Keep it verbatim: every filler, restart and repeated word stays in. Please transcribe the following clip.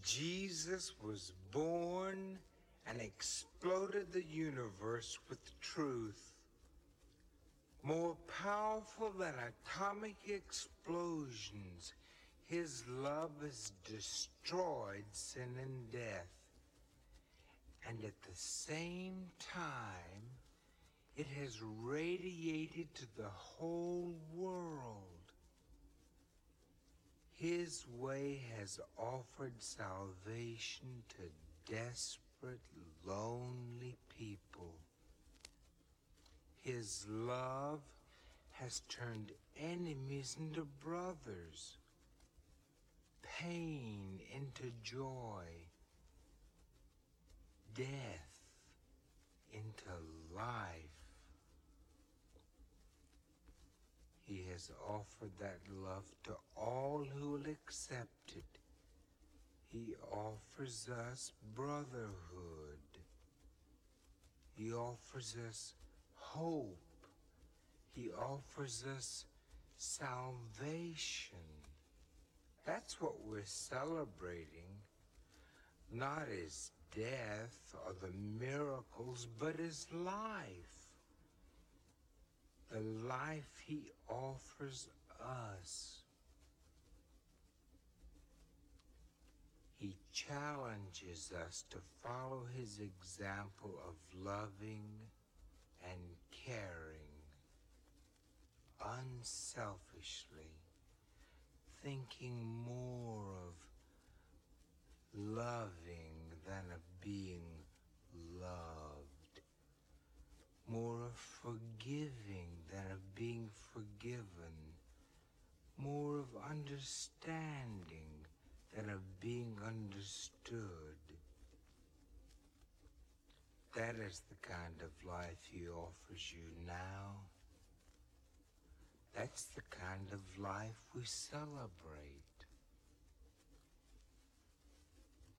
Jesus was born and exploded the universe with truth. More powerful than atomic explosions, his love has destroyed sin and death. And at the same time, it has radiated to the whole world. His way has offered salvation to desperate, lonely people. His love has turned enemies into brothers, pain into joy, death into life. He has offered that love to all who will accept it. He offers us brotherhood. He offers us hope. He offers us salvation. That's what we're celebrating, not his death or the miracles, but his life. The life he offers us. He challenges us to follow his example of loving and caring unselfishly, thinking more of loving than of being loved, more of forgiving than of being forgiven, more of understanding than of being understood. That is the kind of life he offers you now. That's the kind of life we celebrate.